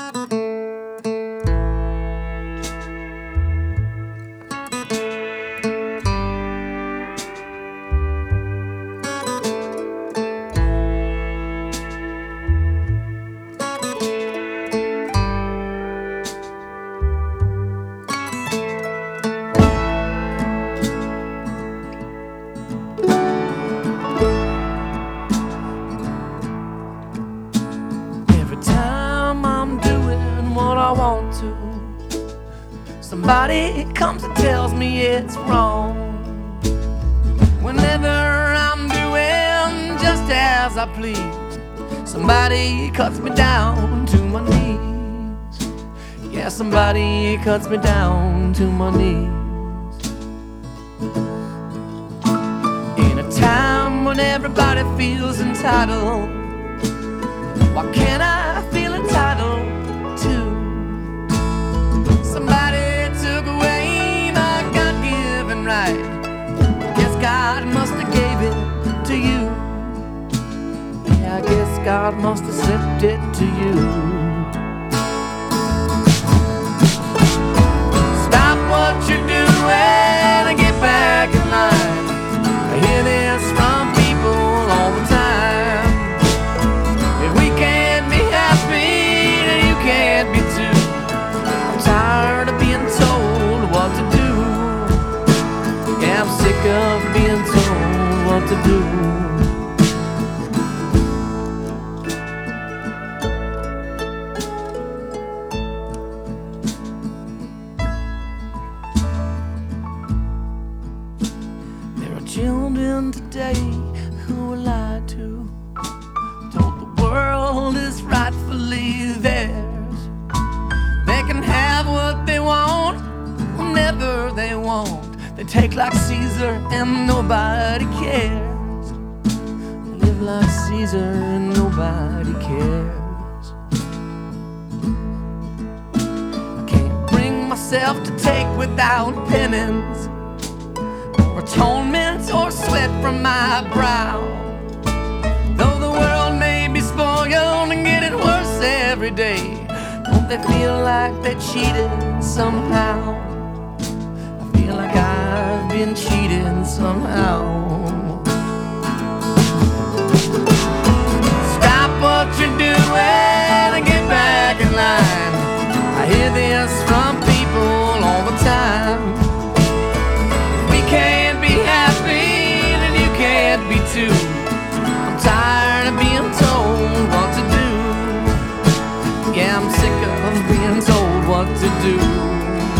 I want to, somebody comes and tells me it's wrong. Whenever I'm doing just as I please, somebody cuts me down to my knees. Yeah, somebody cuts me down to my knees. In a time when everybody feels entitled, why can't I feel entitled too? Somebody took away my God-given right. Guess God must have gave it to you. Yeah, I guess God must have slipped it to you. Stop what you're doing and get back in line. I hear this from people all the time. If we can't be happy, then you can't be too. I'm tired of being told what to do. Yeah, I'm sick of being told what to do. There are children today who are lied to, told the world is rightfully theirs. They can have what they want whenever they want. They take like Caesar and nobody cares. They live like Caesar and nobody cares. I can't bring myself to take without penance, or atonement, or sweat from my brow. Though the world may be spoiled and getting worse every day, don't they feel like they cheated somehow? I feel like I've been cheated somehow. Stop what you're doing and get back in line. I hear this from people all the time. We can't be happy, then you can't be too. I'm tired of being told what to do. Yeah, I'm sick of being told what to do.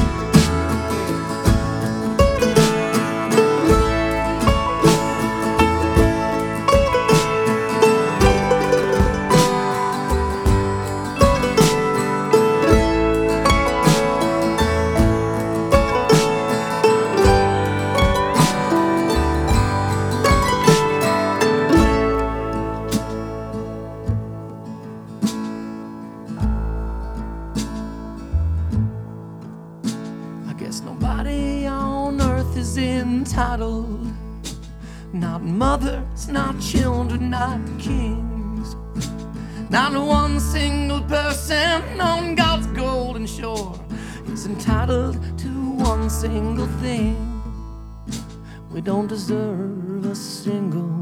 Guess nobody on earth is entitled. Not mothers, not children, not kings. Not one single person on God's golden shore is entitled to one single thing. We don't deserve a single